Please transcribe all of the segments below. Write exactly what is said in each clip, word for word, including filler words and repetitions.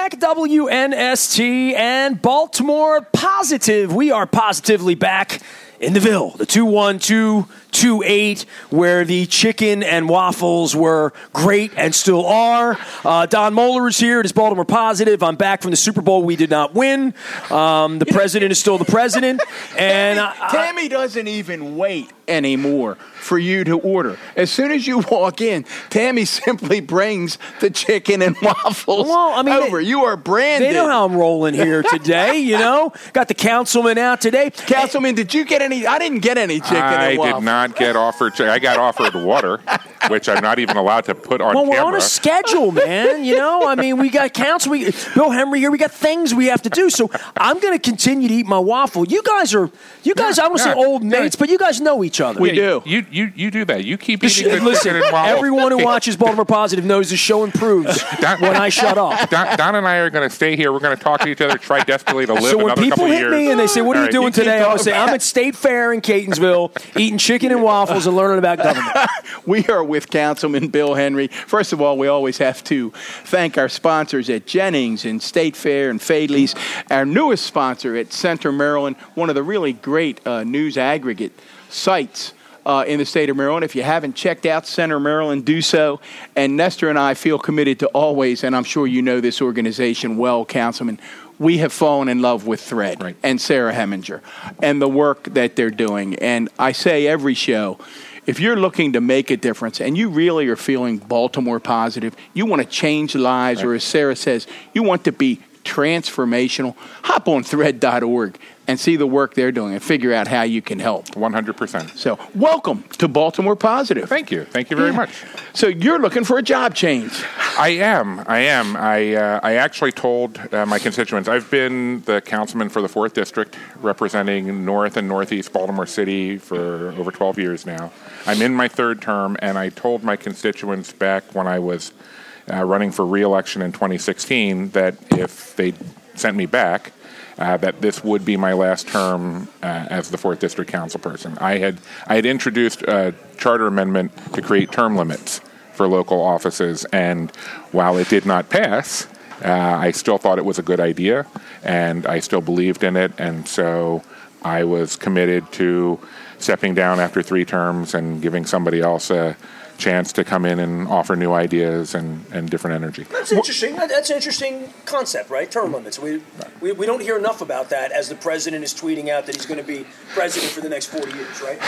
back, W N S T and Baltimore Positive. We are positively back in the Ville, the two one two two eight, where the chicken and waffles were great and still are. Uh, Don Moeller is here. It is Baltimore Positive. I'm back from the Super Bowl we did not win. Um, the president is still the president. And Tammy, I, Tammy doesn't even wait anymore for you to order. As soon as you walk in, Tammy simply brings the chicken and waffles well, I mean, over. They, you are branded. They know how I'm rolling here today, you know. Got the councilman out today. Councilman, did you get any? I didn't get any chicken I and waffles. did not get offered chicken. I got offered water, which I'm not even allowed to put on well, camera. Well, we're on a schedule, man. You know, I mean, we got council. We, Bill Henry here. We got things we have to do. So I'm going to continue to eat my waffle. You guys are, you guys, yeah, I don't yeah, say old mates, yeah. but you guys know each other. We yeah, do. You, you you do that. You keep eating the Listen, chicken and waffles. Everyone who watches Baltimore Positive knows the show improves Don, when I shut up. Don, Don and I are going to stay here. We're going to talk to each other, try desperately to live So when another people couple hit of years. me and they say, "What are All you right, doing you today?" keep I'll say, "I'm at State Fair in Catonsville, eating chicken and waffles and learning about government." We are with Councilman Bill Henry. First of all, we always have to thank our sponsors at Jennings and State Fair and Fadley's. Our newest sponsor at Center Maryland, one of the really great uh, news aggregate sites uh, in the state of Maryland. If you haven't checked out Center Maryland, do so. And Nestor and I feel committed to always, and I'm sure you know this organization well, Councilman, we have fallen in love with Thread right. and Sarah Heminger and the work that they're doing. And I say every show, if you're looking to make a difference and you really are feeling Baltimore positive, you want to change lives, right. or as Sarah says, you want to be transformational, hop on thread dot org and see the work they're doing and figure out how you can help. one hundred percent. So welcome to Baltimore Positive. Thank you. Thank you very yeah. much. So you're looking for a job change. I am. I am. I uh, I actually told uh, my constituents, I've been the councilman for the fourth District, representing North and Northeast Baltimore City for over twelve years now. I'm in my third term, and I told my constituents back when I was uh, running for re-election in twenty sixteen that if they sent me back, Uh, that this would be my last term uh, as the fourth District council person. I had I had introduced a charter amendment to create term limits for local offices, and while it did not pass, uh, I still thought it was a good idea, and I still believed in it, and so I was committed to stepping down after three terms and giving somebody else a chance to come in and offer new ideas and, and different energy. That's interesting. That's an interesting concept, right? Term limits. We, we we don't hear enough about that as the president is tweeting out that he's going to be president for the next forty years, right?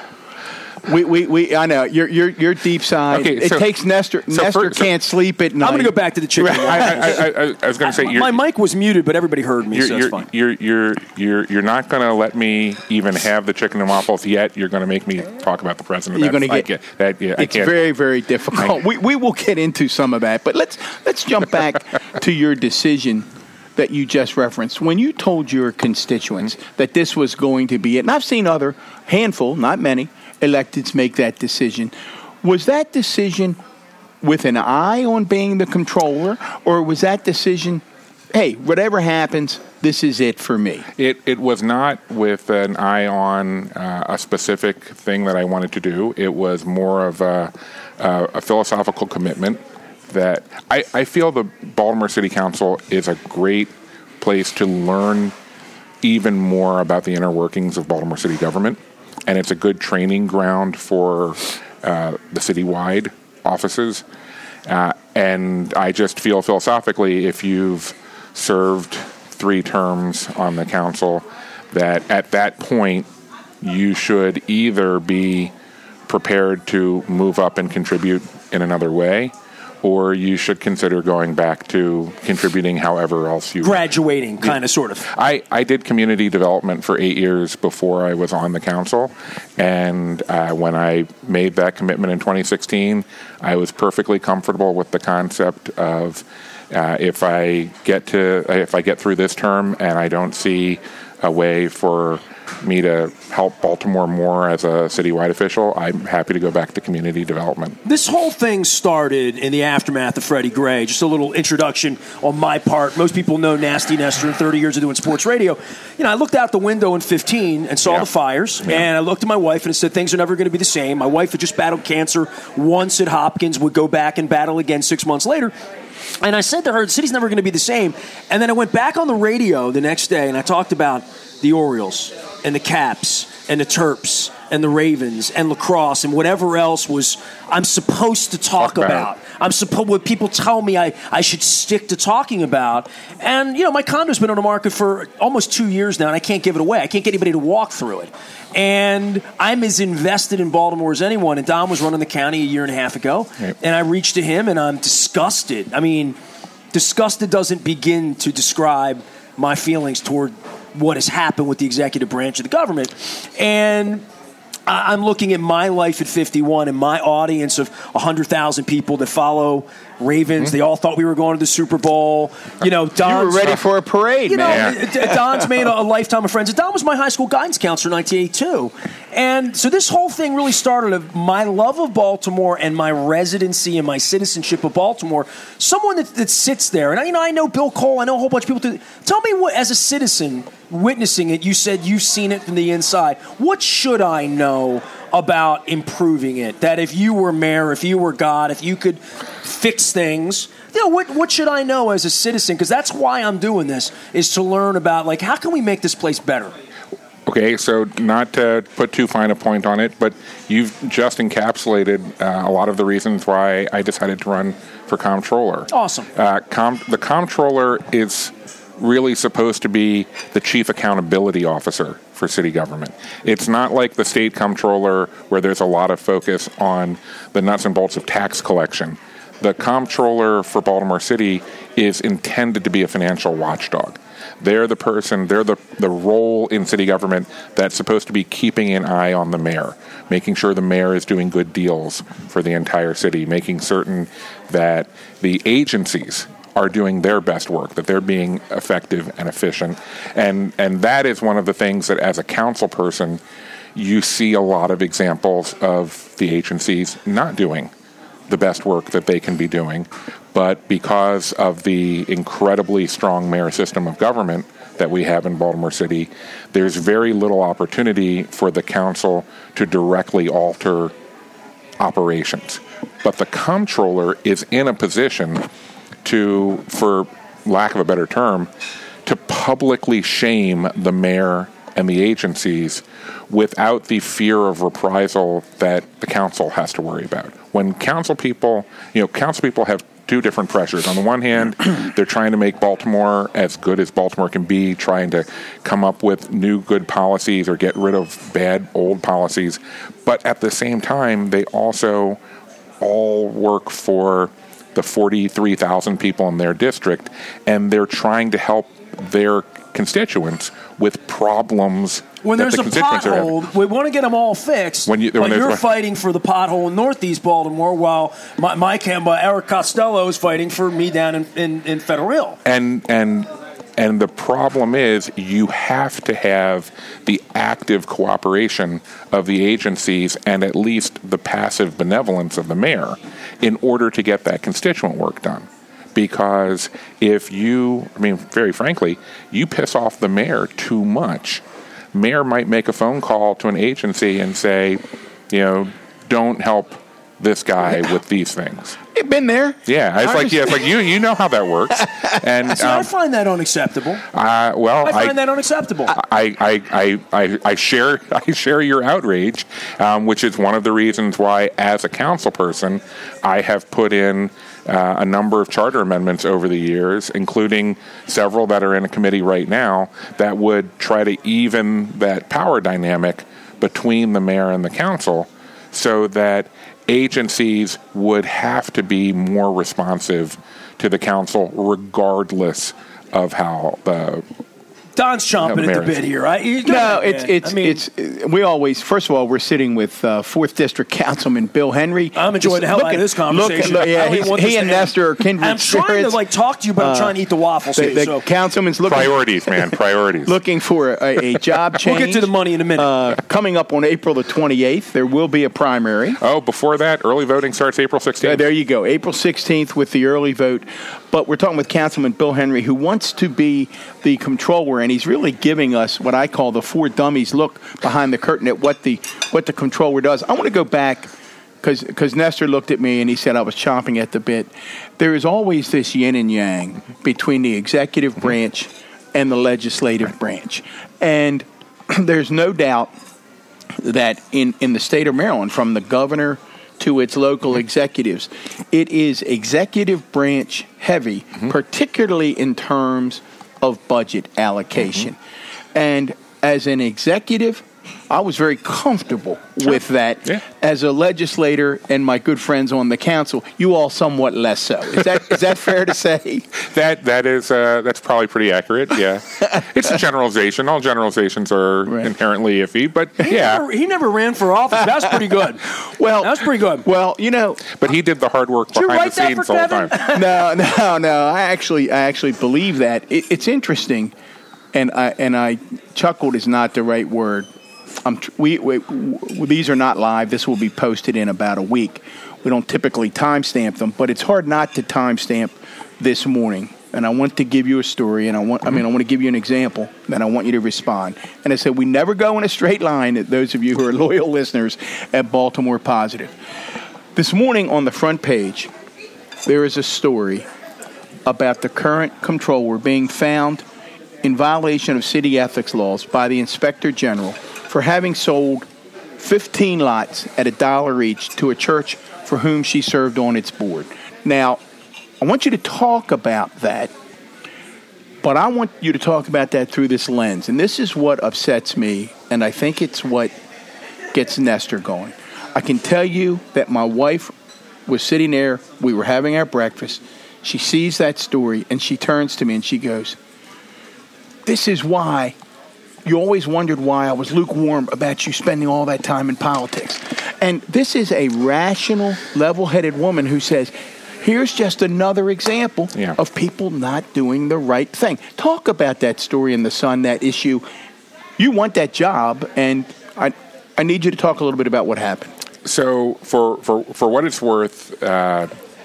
We, we, we I know you're you're you're deep side. Okay, it so, takes Nestor. so Nestor for, so, can't sleep at night. I'm going to go back to the chicken. Right. I, I, I, I was going to say I, you're, my mic was muted, but everybody heard me, you're, so you're, it's fine. You're you're you're you're not going to let me even have the chicken and waffles yet. You're going to make me talk about the president. You're going to get, get that. Yeah, it's I can't. very very difficult. we we will get into some of that, but let's let's jump back to your decision that you just referenced when you told your constituents mm-hmm. that this was going to be it. And I've seen other handful, not many, electeds make that decision. Was that decision with an eye on being the controller, or was that decision, hey, whatever happens, this is it for me? It it was not with an eye on uh, a specific thing that I wanted to do. It was more of a, uh, a philosophical commitment that I, I feel the Baltimore City Council is a great place to learn even more about the inner workings of Baltimore City government. And it's a good training ground for uh, the citywide offices. Uh, and I just feel philosophically, if you've served three terms on the council, that at that point you should either be prepared to move up and contribute in another way, or you should consider going back to contributing however else you... Graduating, kind of, sort of. I, I did community development for eight years before I was on the council, and uh, when I made that commitment in twenty sixteen, I was perfectly comfortable with the concept of uh, if I get to if I get through this term and I don't see a way for me to help Baltimore more as a citywide official, I'm happy to go back to community development. This whole thing started in the aftermath of Freddie Gray. Just a little introduction on my part. Most people know Nasty Nestor and thirty years of doing sports radio. You know, I looked out the window in fifteen and saw yeah. the fires, yeah. and I looked at my wife and said things are never going to be the same. My wife had just battled cancer once at Hopkins, would go back and battle again six months later. And I said to her, the city's never going to be the same. And then I went back on the radio the next day, and I talked about the Orioles and the Caps and the Terps and the Ravens and lacrosse and whatever else was I'm supposed to talk, talk about. about. I'm supposed what people tell me I, I should stick to talking about. And, you know, my condo's been on the market for almost two years now, and I can't give it away. I can't get anybody to walk through it. And I'm as invested in Baltimore as anyone. And Don was running the county a year and a half ago. Yep. And I reached to him, and I'm disgusted. I mean, disgusted doesn't begin to describe my feelings toward what has happened with the executive branch of the government. And I'm looking at my life at fifty-one and my audience of one hundred thousand people that follow Ravens. Mm-hmm. They all thought we were going to the Super Bowl. You know, Don's, you were ready for a parade, you know, man. Don's made a, a lifetime of friends. Don was my high school guidance counselor in nineteen eighty-two. And so this whole thing really started of my love of Baltimore and my residency and my citizenship of Baltimore. Someone that, that sits there, and I, you know, I know Bill Cole, I know a whole bunch of people. To, tell me what, as a citizen witnessing it, you said you've seen it from the inside. What should I know about improving it? That if you were mayor, if you were God, if you could fix things, you know, what what should I know as a citizen? Because that's why I'm doing this, is to learn about, like, how can we make this place better? Okay, so not to put too fine a point on it, but you've just encapsulated uh, a lot of the reasons why I decided to run for comptroller. Awesome. Uh, com- the comptroller is really supposed to be the chief accountability officer for city government. It's not like the state comptroller where there's a lot of focus on the nuts and bolts of tax collection. The comptroller for Baltimore City is intended to be a financial watchdog. They're the person, they're the, the role in city government that's supposed to be keeping an eye on the mayor, making sure the mayor is doing good deals for the entire city, making certain that the agencies are doing their best work, that they're being effective and efficient. And and that is one of the things that as a council person, you see a lot of examples of the agencies not doing the best work that they can be doing. But because of the incredibly strong mayor system of government that we have in Baltimore City, there's very little opportunity for the council to directly alter operations. But the comptroller is in a position to, for lack of a better term, to publicly shame the mayor and the agencies without the fear of reprisal that the council has to worry about. When council people, you know, council people have two different pressures. On the one hand, they're trying to make Baltimore as good as Baltimore can be, trying to come up with new good policies or get rid of bad old policies. But at the same time, they also all work for the forty-three thousand people in their district, and they're trying to help their constituents with problems when that there's the a constituents are having. pothole, we want to get them all fixed. When you, when but you're there's- fighting for the pothole in Northeast Baltimore, while my, my camp, uh, Eric Costello, is fighting for me down in, in, in Federal Hill. And and and the problem is you have to have the active cooperation of the agencies and at least the passive benevolence of the mayor in order to get that constituent work done. Because if you, I mean, very frankly, you piss off the mayor too much, mayor might make a phone call to an agency and say, you know, don't help this guy with these things. You've been there. Yeah, it's I like yeah, it's like you you know how that works. And See, I um, find that unacceptable. uh, well, I find that unacceptable. I, I, I, I, I share I share your outrage, um, which is one of the reasons why, as a council person, I have put in uh, a number of charter amendments over the years, including several that are in a committee right now, that would try to even that power dynamic between the mayor and the council so that agencies would have to be more responsive to the council regardless of how the Don's chomping No, at the bit here. I, you- go No, ahead, it's man. it's I mean, it's. We always, first of all, we're sitting with uh, fourth District Councilman Bill Henry. I'm enjoying the hell out of this conversation. Look, I yeah, don't even he's- want he this to and end. Nestor are kindred I'm trying spirits. to like talk to you, but I'm Uh, trying to eat the waffles The, here. the So councilman's looking priorities, man, priorities. looking for a, a job change. we'll get to the money in a minute. Uh, coming up on April the twenty-eighth, there will be a primary. Oh, before that, early voting starts April Uh, sixteenth. there you go, April sixteenth with the early vote. But we're talking with Councilman Bill Henry, who wants to be the comptroller, and he's really giving us what I call the four dummies look behind the curtain at what the what the comptroller does. I want to go back because because Nestor looked at me and he said I was chomping at the bit. There is always this yin and yang between the executive branch and the legislative branch. And there's no doubt that in, in the state of Maryland, from the governor to its local executives, it is executive branch heavy, mm-hmm. particularly in terms of budget allocation. Mm-hmm. And as an executive, I was very comfortable sure. with that. Yeah. As a legislator and my good friends on the council, you all somewhat less so. Is that is that fair to say? That that is uh, that's probably pretty accurate. Yeah, it's a generalization. All generalizations are right. inherently iffy, but he yeah, never, he never ran for office. That's pretty good. Well, that's pretty good. Well, you know, but he did the hard work did behind the scenes the whole time. No, no, no. I actually, I actually believe that. It, it's interesting, and I and I chuckled is not the right word. Um, we, we, we, these are not live. This will be posted in about a week. We don't typically timestamp them, but it's hard not to timestamp this morning. And I want to give you a story, and I want, I mean, I want to give you an example, and I want you to respond. And I said, we never go in a straight line, those of you who are loyal listeners at Baltimore Positive. This morning on the front page, there is a story about the current comptroller being found in violation of city ethics laws by the Inspector General for having sold fifteen lots at a dollar each to a church for whom she served on its board. Now, I want you to talk about that, but I want you to talk about that through this lens. And this is what upsets me, and I think it's what gets Nestor going. I can tell you that my wife was sitting there, we were having our breakfast, she sees that story, and she turns to me and she goes, "This is why you always wondered why I was lukewarm about you spending all that time in politics." And this is a rational, level-headed woman who says, here's just another example yeah. of people not doing the right thing. Talk about that story in the Sun, that issue. You want that job, and I I need you to talk a little bit about what happened. So for, for, for what it's worth, uh,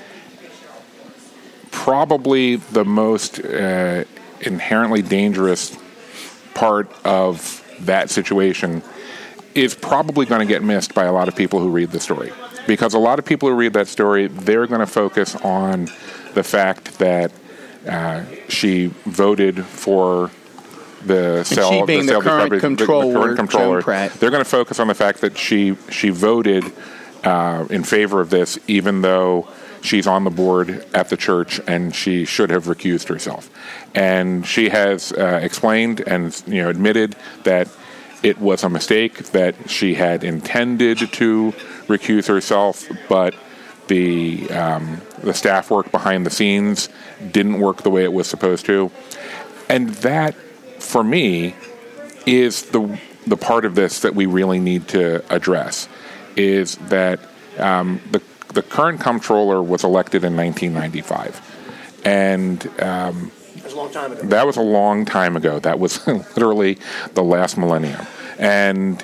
probably the most uh, inherently dangerous part of that situation is probably going to get missed by a lot of people who read the story. Because a lot of people who read that story, they're going to focus on the fact that uh, she voted for the cell, she being the, the, current the, controller, the current controller. Pratt. They're going to focus on the fact that she she voted uh, in favor of this, even though she's on the board at the church and she should have recused herself. And she has uh, explained and you know admitted that it was a mistake, that she had intended to recuse herself, but the um, the staff work behind the scenes didn't work the way it was supposed to. And that, for me, is the the part of this that we really need to address, is that um, the the current comptroller was elected in nineteen ninety-five, and um, that was a long time ago. That was a long time ago. That was literally the last millennium, and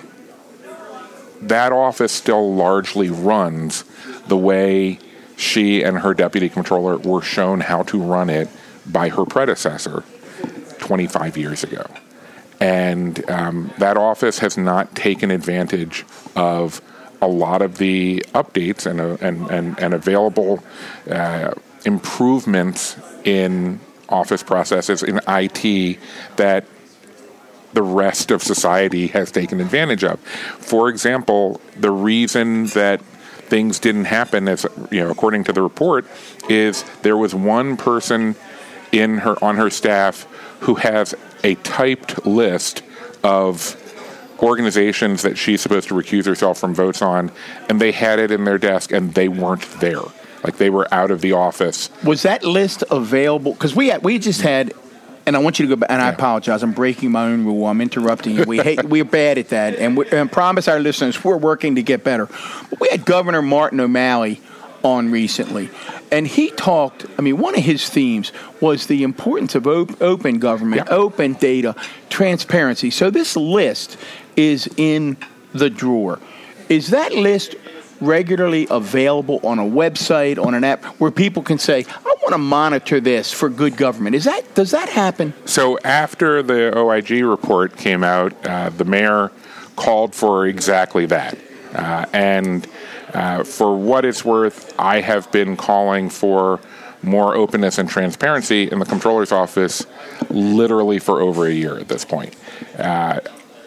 that office still largely runs the way she and her deputy comptroller were shown how to run it by her predecessor twenty-five years ago. And um, that office has not taken advantage of a lot of the updates and uh, and, and, and available uh, improvements in office processes, in I T, that the rest of society has taken advantage of. For example, the reason that things didn't happen, as you know, according to the report, is there was one person in her on her staff who has a typed list of organizations that she's supposed to recuse herself from votes on, and they had it in their desk and they weren't there. Like, they were out of the office. Was that list available? Because we had, we just had, and I want you to go back, and I yeah. apologize, I'm breaking my own rule, I'm interrupting you. We hate, we're bad at that, and, we, and promise our listeners we're working to get better. But we had Governor Martin O'Malley on recently, and he talked, I mean, one of his themes was the importance of op- open government, yeah. open data, transparency. So this list is in the drawer. Is that list regularly available on a website, on an app, where people can say, I want to monitor this for good government? Is that does that happen? So after the O I G report came out, uh, the mayor called for exactly that. Uh, and Uh, for what it's worth, I have been calling for more openness and transparency in the comptroller's office literally for over a year at this point. Uh,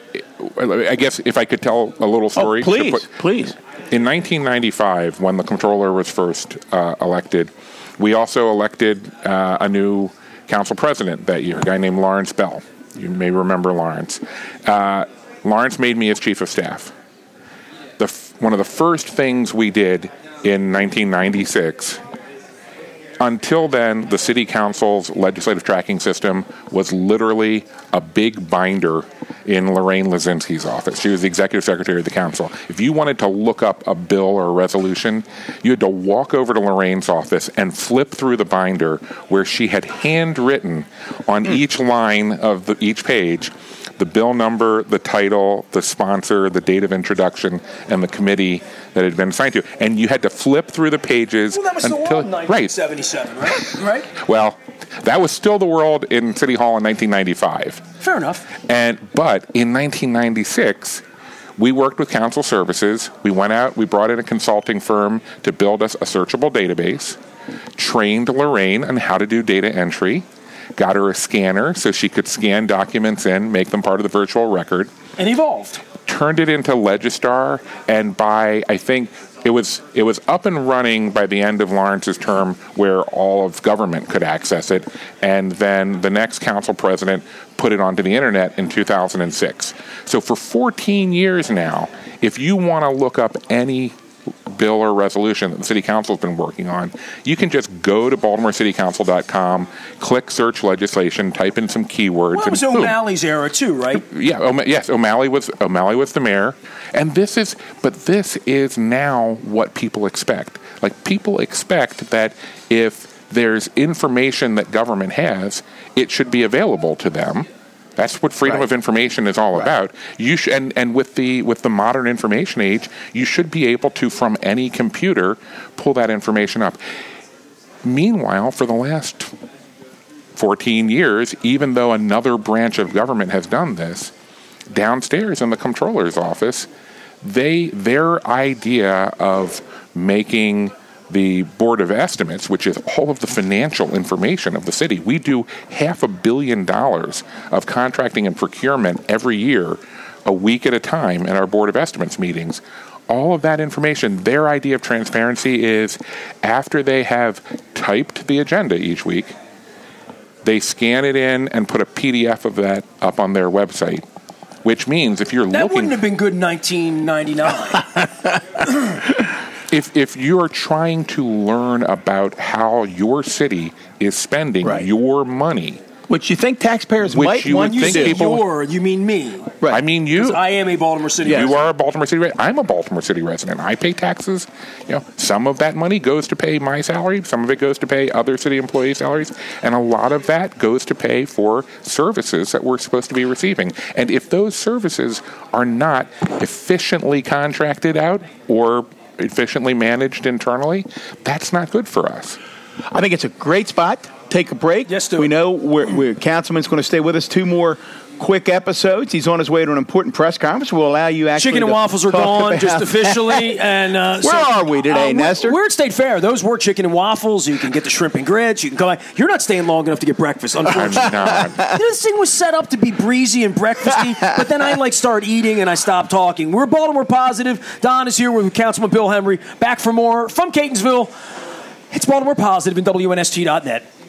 I guess if I could tell a little story. Oh, please, put, please. In nineteen ninety-five, when the comptroller was first uh, elected, we also elected uh, a new council president that year, a guy named Lawrence Bell. You may remember Lawrence. Uh, Lawrence made me his chief of staff. The f- one of the first things we did in nineteen ninety-six, until then, the city council's legislative tracking system was literally a big binder in Lorraine Lazinski's office. She was the executive secretary of the council. If you wanted to look up a bill or a resolution, you had to walk over to Lorraine's office and flip through the binder where she had handwritten on mm. each line of the, each page the bill number, the title, the sponsor, the date of introduction, and the committee that had been assigned to. And you had to flip through the pages. Well, that was until, the world in nineteen seventy-seven, right? Right? Well, that was still the world in City Hall in nineteen ninety-five. Fair enough. And but in nineteen ninety-six, we worked with Council Services. We went out, we brought in a consulting firm to build us a searchable database, trained Lorraine on how to do data entry, got her a scanner so she could scan documents in, make them part of the virtual record. And evolved. Turned it into Legistar, and by, I think, it was it was up and running by the end of Lawrence's term where all of government could access it, and then the next council president put it onto the internet in two thousand six. So for fourteen years now, if you want to look up any bill or resolution that the city council has been working on, you can just go to baltimore city council dot com, click search legislation, type in some keywords. Well, it was and O'Malley's era too, right? Yeah, o- yes, O'Malley was O'Malley was the mayor, and this is, but this is now what people expect. Like, people expect that if there's information that government has, it should be available to them. That's what freedom right. of information is all right. about. You sh- and, and with the with the modern information age, you should be able to, from any computer, pull that information up. Meanwhile, for the last fourteen years, even though another branch of government has done this, downstairs in the comptroller's office, they their idea of making the Board of Estimates, which is all of the financial information of the city. We do half a billion dollars of contracting and procurement every year, a week at a time, in our Board of Estimates meetings. All of that information, their idea of transparency is after they have typed the agenda each week, they scan it in and put a P D F of that up on their website, which means if you're that looking... That wouldn't have been good in nineteen ninety-nine. If if you're trying to learn about how your city is spending right. your money, which you think taxpayers which might you want would you think say people, your, you mean me. Right. I mean you. I am a Baltimore City You resident. are a Baltimore City resident. I'm a Baltimore City resident. I pay taxes. You know, some of that money goes to pay my salary. Some of it goes to pay other city employees' salaries. And a lot of that goes to pay for services that we're supposed to be receiving. And if those services are not efficiently contracted out or efficiently managed internally, that's not good for us. I think it's a great spot. Take a break. Yes, do we it. know we're, we're, Councilman's going to stay with us two more quick episodes. He's on his way to an important press conference. We'll allow you actually Chicken and to waffles are talk gone, about just officially. And uh, Where so, are we today, uh, Nestor? We're, we're at State Fair. Those were chicken and waffles. You can get the shrimp and grits. You can come back. You're not staying long enough to get breakfast, unfortunately. I'm not. You know, this thing was set up to be breezy and breakfasty, but then I like start eating and I stop talking. We're Baltimore Positive. Don is here with Councilman Bill Henry. Back for more from Catonsville. It's Baltimore Positive and W N S T dot net.